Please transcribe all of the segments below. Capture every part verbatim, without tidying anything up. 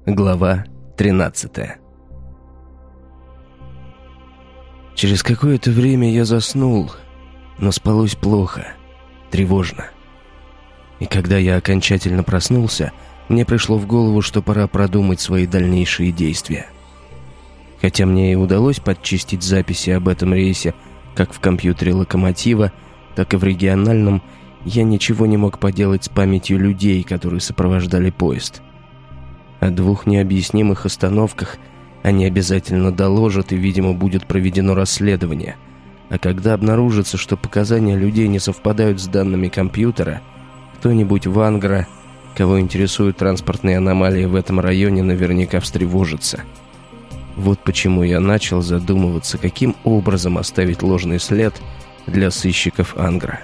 Глава тринадцатая. Через какое-то время я заснул, но спалось плохо, тревожно. И когда я окончательно проснулся, мне пришло в голову, что пора продумать свои дальнейшие действия. Хотя мне и удалось подчистить записи об этом рейсе как в компьютере локомотива, так и в региональном, я ничего не мог поделать с памятью людей, которые сопровождали поезд. О двух необъяснимых остановках они обязательно доложат, и, видимо, будет проведено расследование. А когда обнаружится, что показания людей не совпадают с данными компьютера, кто-нибудь в Ангро, кого интересуют транспортные аномалии в этом районе, наверняка встревожится. Вот почему я начал задумываться, каким образом оставить ложный след для сыщиков Ангро.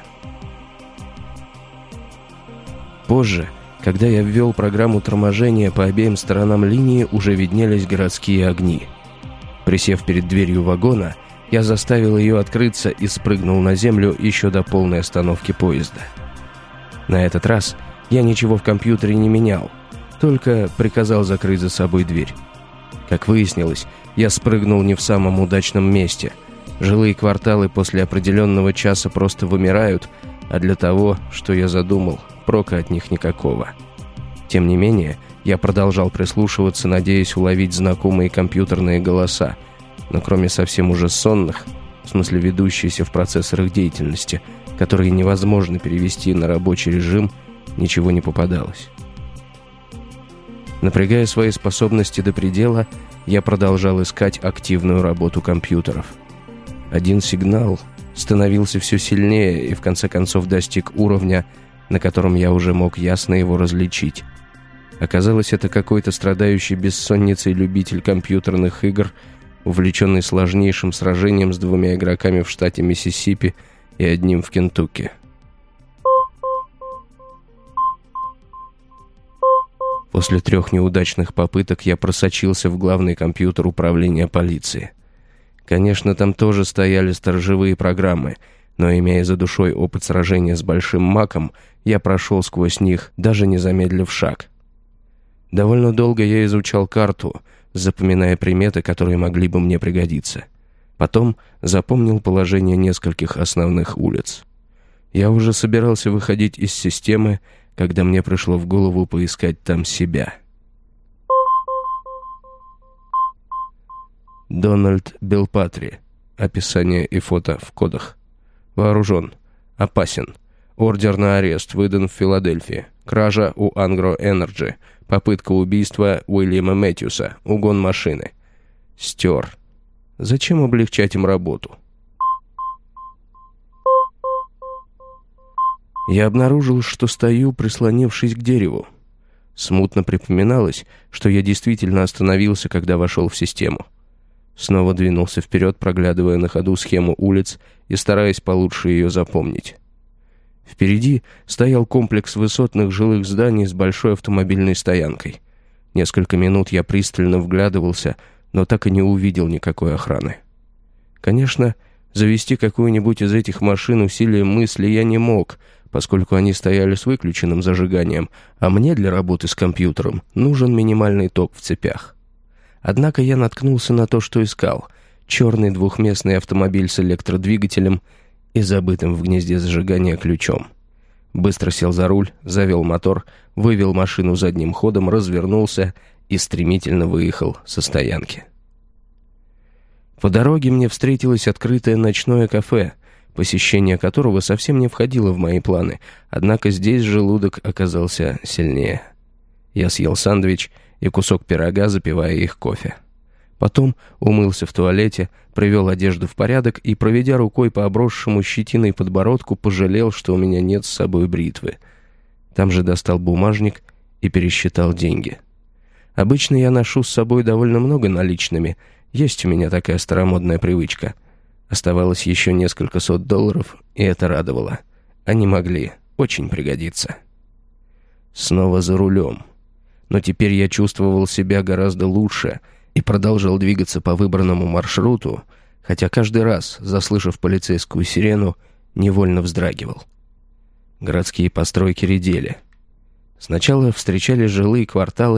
Позже, когда я ввел программу торможения, по обеим сторонам линии уже виднелись городские огни. Присев перед дверью вагона, я заставил ее открыться и спрыгнул на землю еще до полной остановки поезда. На этот раз я ничего в компьютере не менял, только приказал закрыть за собой дверь. Как выяснилось, я спрыгнул не в самом удачном месте. Жилые кварталы после определенного часа просто вымирают, а для того, что я задумал, прока от них никакого. Тем не менее, я продолжал прислушиваться, надеясь уловить знакомые компьютерные голоса, но кроме совсем уже сонных, в смысле ведущиеся в процессорах деятельности, которые невозможно перевести на рабочий режим, ничего не попадалось. Напрягая свои способности до предела, я продолжал искать активную работу компьютеров. Один сигнал становился все сильнее и в конце концов достиг уровня, на котором я уже мог ясно его различить. Оказалось, это какой-то страдающий бессонницей любитель компьютерных игр, увлеченный сложнейшим сражением с двумя игроками в штате Миссисипи и одним в Кентукки. После трех неудачных попыток я просочился в главный компьютер управления полиции. Конечно, там тоже стояли сторожевые программы, но, имея за душой опыт сражения с Большим Маком, я прошел сквозь них, даже не замедлив шаг. Довольно долго я изучал карту, запоминая приметы, которые могли бы мне пригодиться. Потом запомнил положение нескольких основных улиц. Я уже собирался выходить из системы, когда мне пришло в голову поискать там себя. Дональд Белпатри. Описание и фото в кодах. Вооружен. Опасен. Ордер на арест выдан в Филадельфии. Кража у Ангро Энерджи. Попытка убийства Уильяма Мэтьюса. Угон машины. Стер. Зачем облегчать им работу? Я обнаружил, что стою, прислонившись к дереву. Смутно припоминалось, что я действительно остановился, когда вошел в систему. Снова двинулся вперед, проглядывая на ходу схему улиц и стараясь получше ее запомнить. Впереди стоял комплекс высотных жилых зданий с большой автомобильной стоянкой. Несколько минут я пристально вглядывался, но так и не увидел никакой охраны. Конечно, завести какую-нибудь из этих машин усилием мысли я не мог, поскольку они стояли с выключенным зажиганием, а мне для работы с компьютером нужен минимальный ток в цепях. Однако я наткнулся на то, что искал — черный двухместный автомобиль с электродвигателем и забытым в гнезде зажигания ключом. Быстро сел за руль, завел мотор, вывел машину задним ходом, развернулся и стремительно выехал со стоянки. По дороге мне встретилось открытое ночное кафе, посещение которого совсем не входило в мои планы, однако здесь желудок оказался сильнее. Я съел сэндвич и кусок пирога, запивая их кофе. Потом умылся в туалете, привел одежду в порядок и, проведя рукой по обросшему щетиной подбородку, пожалел, что у меня нет с собой бритвы. Там же достал бумажник и пересчитал деньги. Обычно я ношу с собой довольно много наличными, есть у меня такая старомодная привычка. Оставалось еще несколько сот долларов, и это радовало. Они могли очень пригодиться. Снова за рулем. Но теперь я чувствовал себя гораздо лучше и продолжал двигаться по выбранному маршруту, хотя каждый раз, заслышав полицейскую сирену, невольно вздрагивал. Городские постройки редели. Сначала встречались жилые кварталы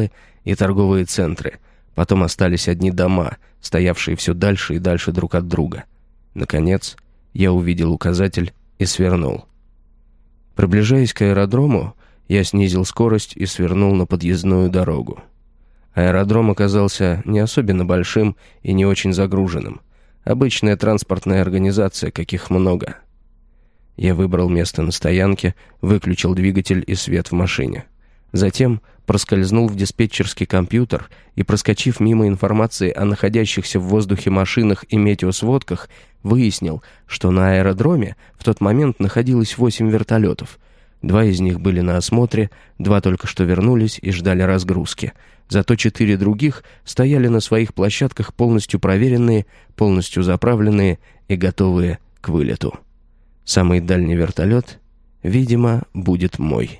и торговые центры. Потом остались одни дома, стоявшие все дальше и дальше друг от друга. Наконец, я увидел указатель и свернул. Приближаясь к аэродрому, я снизил скорость и свернул на подъездную дорогу. Аэродром оказался не особенно большим и не очень загруженным. Обычная транспортная организация, каких много. Я выбрал место на стоянке, выключил двигатель и свет в машине. Затем проскользнул в диспетчерский компьютер и, проскочив мимо информации о находящихся в воздухе машинах и метеосводках, выяснил, что на аэродроме в тот момент находилось восемь вертолетов. Два из них были на осмотре, два только что вернулись и ждали разгрузки. Зато четыре других стояли на своих площадках полностью проверенные, полностью заправленные и готовые к вылету. Самый дальний вертолет, видимо, будет мой.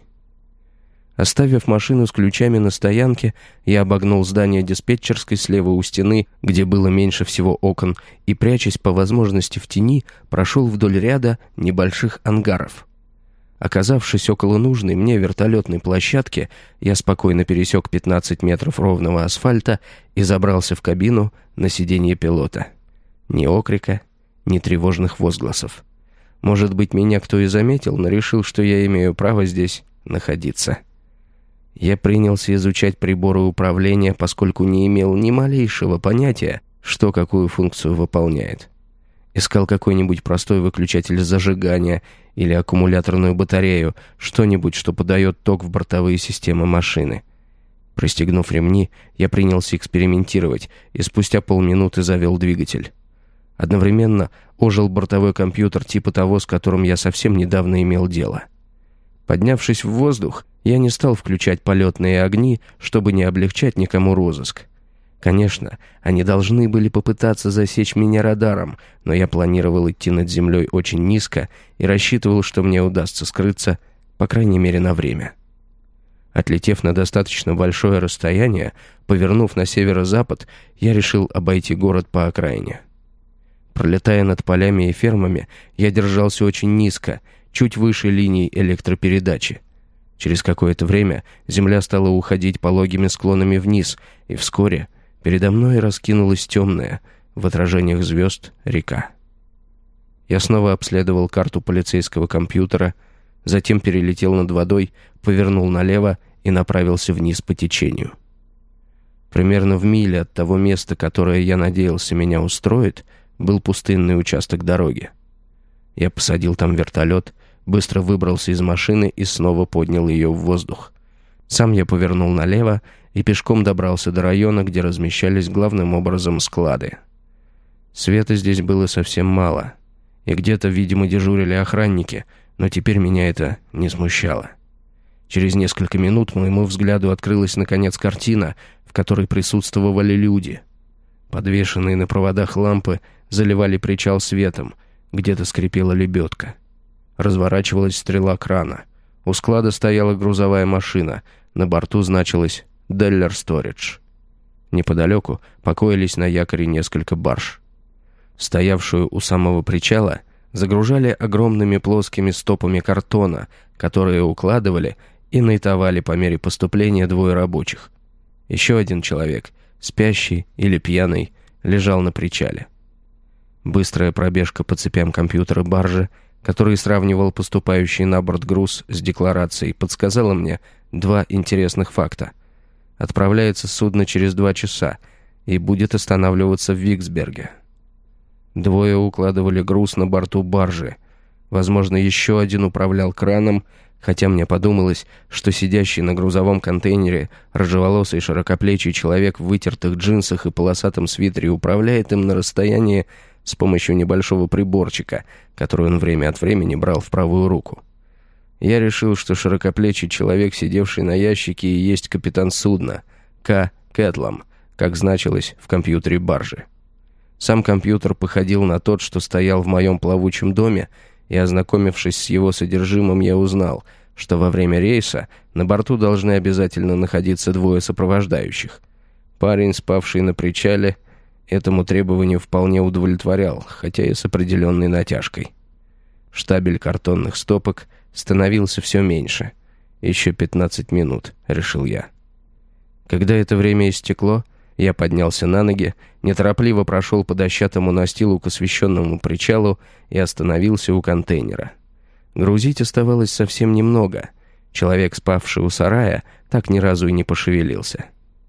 Оставив машину с ключами на стоянке, я обогнул здание диспетчерской слева у стены, где было меньше всего окон, и, прячась по возможности в тени, прошел вдоль ряда небольших ангаров. Оказавшись около нужной мне вертолетной площадки, я спокойно пересек пятнадцать метров ровного асфальта и забрался в кабину на сиденье пилота. Ни окрика, ни тревожных возгласов. Может быть, меня кто и заметил, но решил, что я имею право здесь находиться. Я принялся изучать приборы управления, поскольку не имел ни малейшего понятия, что какую функцию выполняет. Искал какой-нибудь простой выключатель зажигания или аккумуляторную батарею, что-нибудь, что подает ток в бортовые системы машины. Пристегнув ремни, я принялся экспериментировать и спустя полминуты завел двигатель. Одновременно ожил бортовой компьютер типа того, с которым я совсем недавно имел дело. Поднявшись в воздух, я не стал включать полетные огни, чтобы не облегчать никому розыск. Конечно, они должны были попытаться засечь меня радаром, но я планировал идти над землей очень низко и рассчитывал, что мне удастся скрыться, по крайней мере, на время. Отлетев на достаточно большое расстояние, повернув на северо-запад, я решил обойти город по окраине. Пролетая над полями и фермами, я держался очень низко, чуть выше линий электропередачи. Через какое-то время земля стала уходить пологими склонами вниз, и вскоре передо мной раскинулась темная, в отражениях звезд, река. Я снова обследовал карту полицейского компьютера, затем перелетел над водой, повернул налево и направился вниз по течению. Примерно в миле от того места, которое я надеялся меня устроит, был пустынный участок дороги. Я посадил там вертолет, быстро выбрался из машины и снова поднял ее в воздух. Сам я повернул налево и пешком добрался до района, где размещались главным образом склады. Света здесь было совсем мало, и где-то, видимо, дежурили охранники, но теперь меня это не смущало. Через несколько минут моему взгляду открылась, наконец, картина, в которой присутствовали люди. Подвешенные на проводах лампы заливали причал светом, где-то скрипела лебедка. Разворачивалась стрела крана. У склада стояла грузовая машина, на борту значилось «Деллер Сторидж». Неподалеку покоились на якоре несколько барж. Стоявшую у самого причала загружали огромными плоскими стопами картона, которые укладывали и найтовали по мере поступления двое рабочих. Еще один человек, спящий или пьяный, лежал на причале. Быстрая пробежка по цепям компьютера баржи, который сравнивал поступающий на борт груз с декларацией, подсказала мне два интересных факта. Отправляется судно через два часа и будет останавливаться в Виксберге. Двое укладывали груз на борту баржи. Возможно, еще один управлял краном, хотя мне подумалось, что сидящий на грузовом контейнере рыжеволосый широкоплечий человек в вытертых джинсах и полосатом свитере управляет им на расстоянии с помощью небольшого приборчика, который он время от времени брал в правую руку. Я решил, что широкоплечий человек, сидевший на ящике, и есть капитан судна, К. Кэтлам, как значилось в компьютере баржи. Сам компьютер походил на тот, что стоял в моем плавучем доме, и, ознакомившись с его содержимым, я узнал, что во время рейса на борту должны обязательно находиться двое сопровождающих. Парень, спавший на причале, этому требованию вполне удовлетворял, хотя и с определенной натяжкой. Штабель картонных стопок становился все меньше. Еще пятнадцать минут, решил я. Когда это время истекло, я поднялся на ноги, неторопливо прошел по дощатому настилу к освещенному причалу и остановился у контейнера. Грузить оставалось совсем немного. Человек, спавший у сарая, так ни разу и не пошевелился.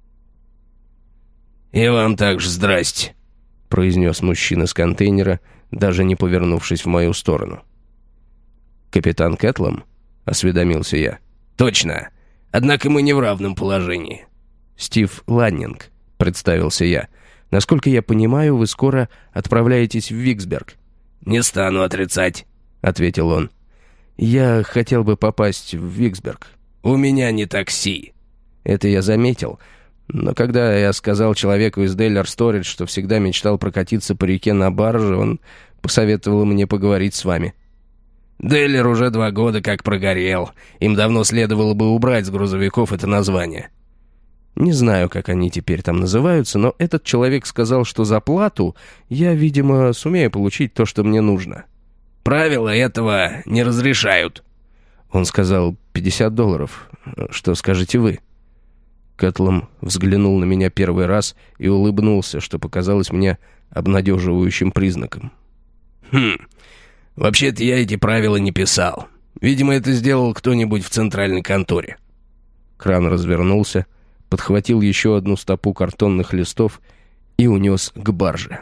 «И вам также здрасте», — произнес мужчина с контейнера, даже не повернувшись в мою сторону. «Капитан Кэтлом?» — осведомился я. «Точно. Однако мы не в равном положении». «Стив Ланнинг», — представился я. «Насколько я понимаю, вы скоро отправляетесь в Виксберг». «Не стану отрицать», — ответил он. «Я хотел бы попасть в Виксберг». «У меня не такси». Это я заметил. Но когда я сказал человеку из Дейлер Сторидж, что всегда мечтал прокатиться по реке на барже, он посоветовал мне поговорить с вами. Дейлер уже два года как прогорел. Им давно следовало бы убрать с грузовиков это название. Не знаю, как они теперь там называются, но этот человек сказал, что за плату я, видимо, сумею получить то, что мне нужно. Правила этого не разрешают. Он сказал пятьдесят долларов. Что скажете вы? Кэтлом взглянул на меня первый раз и улыбнулся, что показалось мне обнадеживающим признаком. «Хм, вообще-то я эти правила не писал. Видимо, это сделал кто-нибудь в центральной конторе». Кран развернулся, подхватил еще одну стопу картонных листов и унес к барже.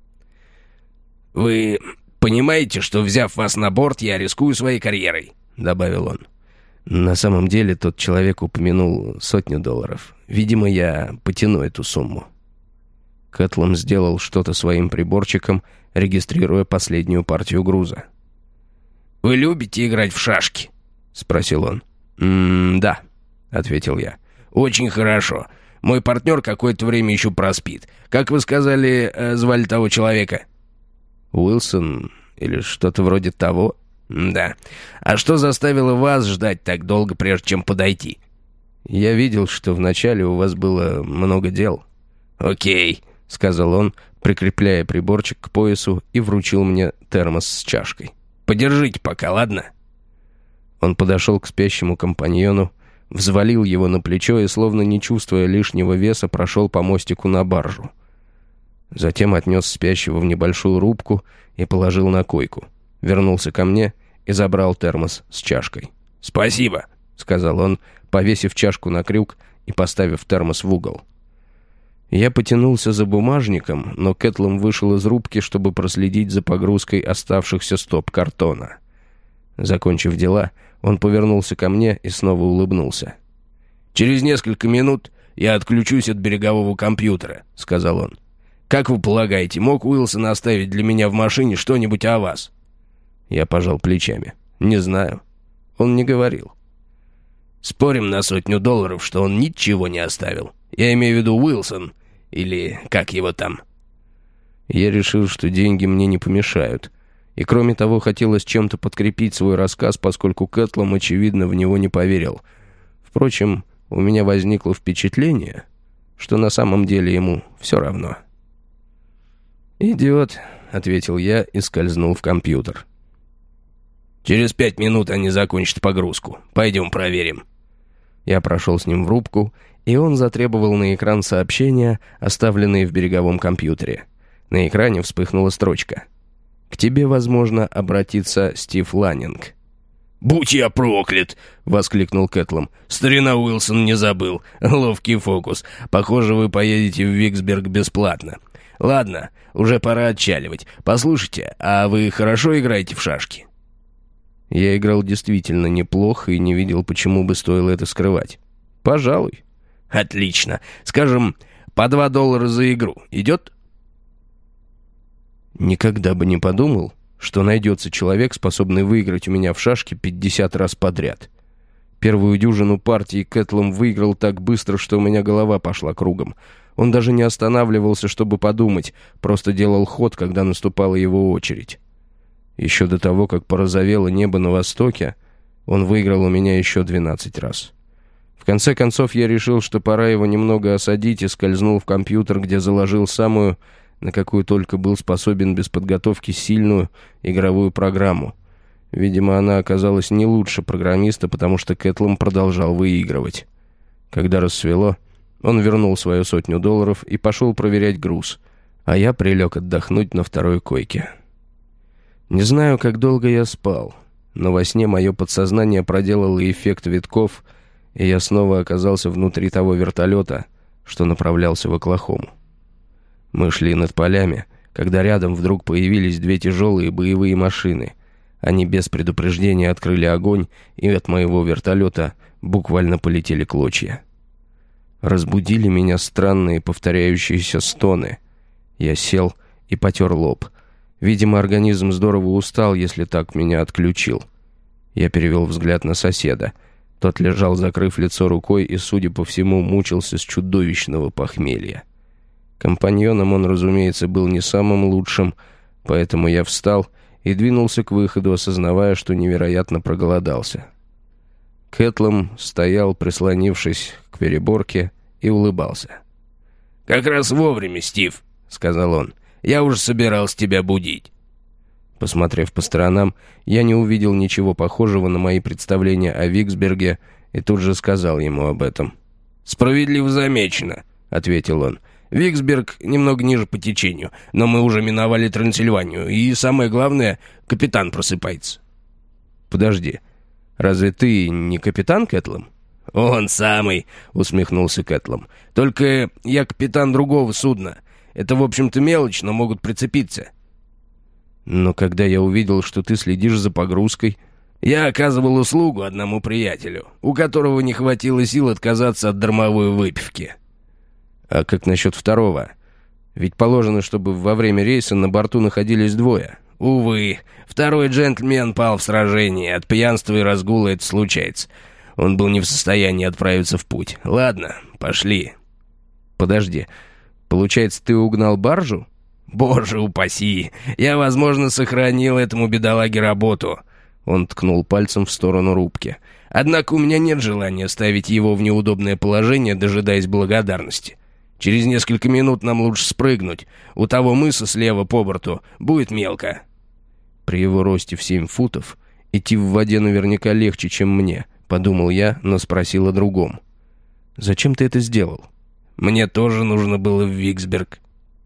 «Вы понимаете, что, взяв вас на борт, я рискую своей карьерой?» — добавил он. На самом деле тот человек упомянул сотню долларов. Видимо, я потяну эту сумму. Кэтлом сделал что-то своим приборчиком, регистрируя последнюю партию груза. «Вы любите играть в шашки?» — спросил он. «М-да», — ответил я. «Очень хорошо. Мой партнер какое-то время еще проспит. Как вы сказали, э, звали того человека?» «Уилсон или что-то вроде того». «Да. А что заставило вас ждать так долго, прежде чем подойти?» «Я видел, что вначале у вас было много дел». «Окей», — сказал он, прикрепляя приборчик к поясу и вручил мне термос с чашкой. «Подержите пока, ладно?» Он подошел к спящему компаньону, взвалил его на плечо и, словно не чувствуя лишнего веса, прошел по мостику на баржу. Затем отнес спящего в небольшую рубку и положил на койку. Вернулся ко мне и забрал термос с чашкой. «Спасибо», — сказал он, повесив чашку на крюк и поставив термос в угол. Я потянулся за бумажником, но Кэтлом вышел из рубки, чтобы проследить за погрузкой оставшихся стоп картона. Закончив дела, он повернулся ко мне и снова улыбнулся. «Через несколько минут я отключусь от берегового компьютера», — сказал он. «Как вы полагаете, мог Уилсон оставить для меня в машине что-нибудь о вас?» Я пожал плечами. «Не знаю. Он не говорил». «Спорим на сотню долларов, что он ничего не оставил. Я имею в виду Уилсон, или как его там». Я решил, что деньги мне не помешают. И кроме того, хотелось чем-то подкрепить свой рассказ, поскольку Кэтлом, очевидно, в него не поверил. Впрочем, у меня возникло впечатление, что на самом деле ему все равно. «Идиот», — ответил я и скользнул в компьютер. «Через пять минут они закончат погрузку. Пойдем проверим». Я прошел с ним в рубку, и он затребовал на экран сообщения, оставленные в береговом компьютере. На экране вспыхнула строчка. «К тебе, возможно, обратится Стив Ланнинг». «Будь я проклят!» — воскликнул Кэтлом. «Старина Уилсон не забыл. Ловкий фокус. Похоже, вы поедете в Виксберг бесплатно. Ладно, уже пора отчаливать. Послушайте, а вы хорошо играете в шашки?» Я играл действительно неплохо и не видел, почему бы стоило это скрывать. «Пожалуй». «Отлично. Скажем, по два доллара за игру. Идет?» Никогда бы не подумал, что найдется человек, способный выиграть у меня в шашки пятьдесят раз подряд. Первую дюжину партий Кэтлом выиграл так быстро, что у меня голова пошла кругом. Он даже не останавливался, чтобы подумать, просто делал ход, когда наступала его очередь. Еще до того, как порозовело небо на востоке, он выиграл у меня еще двенадцать раз. В конце концов, я решил, что пора его немного осадить, и скользнул в компьютер, где заложил самую, на какую только был способен без подготовки, сильную игровую программу. Видимо, она оказалась не лучше программиста, потому что Кэтлом продолжал выигрывать. Когда рассвело, Он вернул свою сотню долларов и пошел проверять груз, а я прилег отдохнуть на второй койке. Не знаю, как долго я спал, но во сне мое подсознание проделало эффект витков, и я снова оказался внутри того вертолета, что направлялся в Оклахому. Мы шли над полями, когда рядом вдруг появились две тяжелые боевые машины. Они без предупреждения открыли огонь, и от моего вертолета буквально полетели клочья. Разбудили меня странные повторяющиеся стоны. Я сел и потер лоб. Видимо, организм здорово устал, если так меня отключил. Я перевел взгляд на соседа. Тот лежал, закрыв лицо рукой, и, судя по всему, мучился с чудовищного похмелья. Компаньоном он, разумеется, был не самым лучшим, поэтому я встал и двинулся к выходу, осознавая, что невероятно проголодался. Кэтлам стоял, прислонившись к переборке, и улыбался. «Как раз вовремя, Стив», — сказал он. «Я уже собирался тебя будить». Посмотрев по сторонам, я не увидел ничего похожего на мои представления о Виксберге и тут же сказал ему об этом. «Справедливо замечено», — ответил он. «Виксберг немного ниже по течению, но мы уже миновали Трансильванию, и самое главное, капитан просыпается». «Подожди, разве ты не капитан, Кэтлам?» «Он самый», — усмехнулся Кэтлам. «Только я капитан другого судна. Это, в общем-то, мелочь, но могут прицепиться». «Но когда я увидел, что ты следишь за погрузкой...» «Я оказывал услугу одному приятелю, у которого не хватило сил отказаться от дармовой выпивки». «А как насчет второго? Ведь положено, чтобы во время рейса на борту находились двое». «Увы, второй джентльмен пал в сражении. От пьянства и разгула это случается. Он был не в состоянии отправиться в путь. Ладно, пошли». «Подожди, получается, ты угнал баржу?» «Боже упаси! Я, возможно, сохранил этому бедолаге работу». Он ткнул пальцем в сторону рубки. «Однако у меня нет желания ставить его в неудобное положение, дожидаясь благодарности. Через несколько минут нам лучше спрыгнуть. У того мыса слева по борту будет мелко». «При его росте в семь футов идти в воде наверняка легче, чем мне», — подумал я, но спросил о другом. «Зачем ты это сделал?» «Мне тоже нужно было в Виксберг».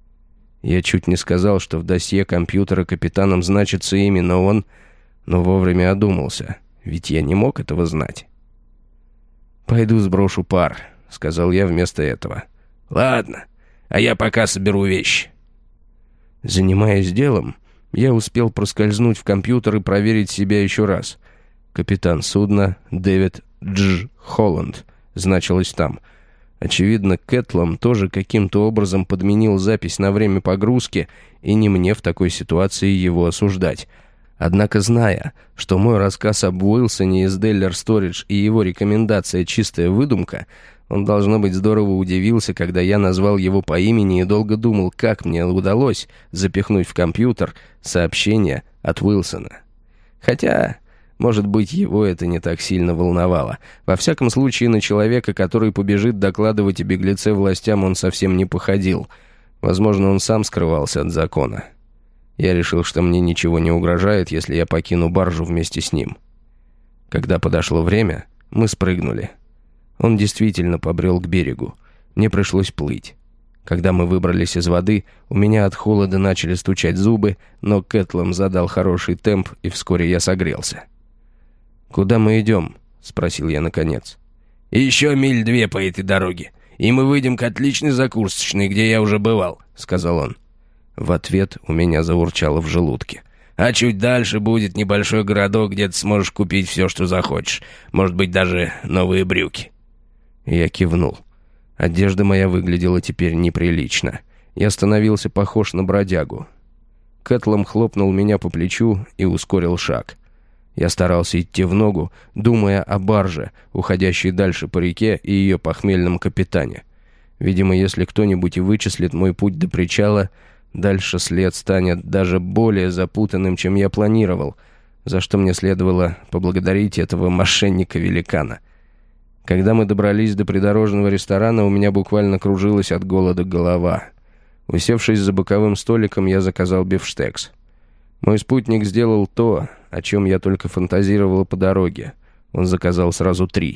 Я чуть не сказал, что в досье компьютера капитаном значится именно он, но вовремя одумался, ведь я не мог этого знать. «Пойду сброшу пар», — сказал я вместо этого. «Ладно, а я пока соберу вещи». Занимаясь делом, я успел проскользнуть в компьютер и проверить себя еще раз. Капитан судна Дэвид Дж. Холланд значилось там. Очевидно, Кэтлам тоже каким-то образом подменил запись на время погрузки, и не мне в такой ситуации его осуждать. Однако, зная, что мой рассказ об Уилсоне из Деллер Сторидж и его рекомендация «чистая выдумка», он, должно быть, здорово удивился, когда я назвал его по имени и долго думал, как мне удалось запихнуть в компьютер сообщение от Уилсона. Хотя... Может быть, его это не так сильно волновало. Во всяком случае, на человека, который побежит докладывать о беглеце властям, он совсем не походил. Возможно, он сам скрывался от закона. Я решил, что мне ничего не угрожает, если я покину баржу вместе с ним. Когда подошло время, мы спрыгнули. Он действительно побрел к берегу. Мне пришлось плыть. Когда мы выбрались из воды, у меня от холода начали стучать зубы, но Кэтлам задал хороший темп, и вскоре я согрелся. «Куда мы идем?» — спросил я наконец. «Еще миль две по этой дороге, и мы выйдем к отличной закусочной, где я уже бывал», — сказал он. В ответ у меня заурчало в желудке. «А чуть дальше будет небольшой городок, где ты сможешь купить все, что захочешь. Может быть, даже новые брюки». Я кивнул. Одежда моя выглядела теперь неприлично. Я становился похож на бродягу. Кэтлам хлопнул меня по плечу и ускорил шаг. Я старался идти в ногу, думая о барже, уходящей дальше по реке, и ее похмельном капитане. Видимо, если кто-нибудь и вычислит мой путь до причала, дальше след станет даже более запутанным, чем я планировал, за что мне следовало поблагодарить этого мошенника-великана. Когда мы добрались до придорожного ресторана, у меня буквально кружилась от голода голова. Усевшись за боковым столиком, я заказал бифштекс. Мой спутник сделал то, о чем я только фантазировала по дороге. Он заказал сразу три.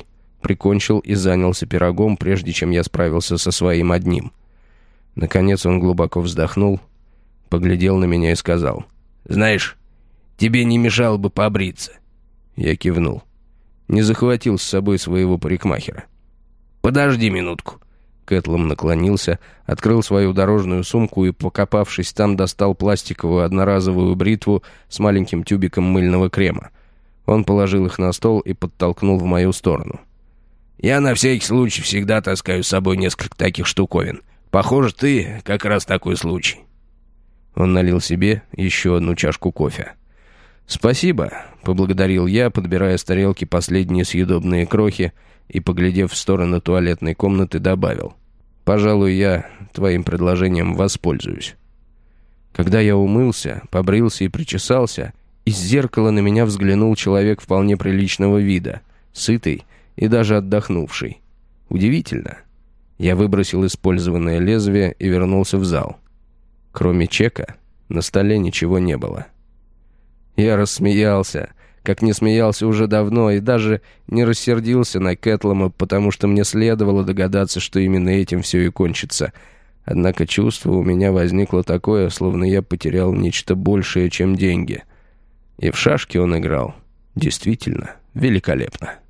прикончил и занялся пирогом, прежде чем я справился со своим одним. Наконец он глубоко вздохнул, поглядел на меня и сказал: «Знаешь, тебе не мешало бы побриться». Я кивнул. Не захватил с собой своего парикмахера. «Подожди минутку». Кэтлом наклонился, открыл свою дорожную сумку и, покопавшись там, достал пластиковую одноразовую бритву с маленьким тюбиком мыльного крема. Он положил их на стол и подтолкнул в мою сторону. «Я на всякий случай всегда таскаю с собой несколько таких штуковин. Похоже, ты как раз такой случай». Он налил себе еще одну чашку кофе. «Спасибо», — поблагодарил я, подбирая с тарелки последние съедобные крохи, и, поглядев в сторону туалетной комнаты, добавил: «Пожалуй, я твоим предложением воспользуюсь». Когда я умылся, побрился и причесался, из зеркала на меня взглянул человек вполне приличного вида, сытый и даже отдохнувший. Удивительно. Я выбросил использованное лезвие и вернулся в зал. Кроме чека, на столе ничего не было. Я рассмеялся, как не смеялся уже давно, и даже не рассердился на Кэтлама, потому что мне следовало догадаться, что именно этим все и кончится. Однако чувство у меня возникло такое, словно я потерял нечто большее, чем деньги. И в шашки он играл действительно великолепно.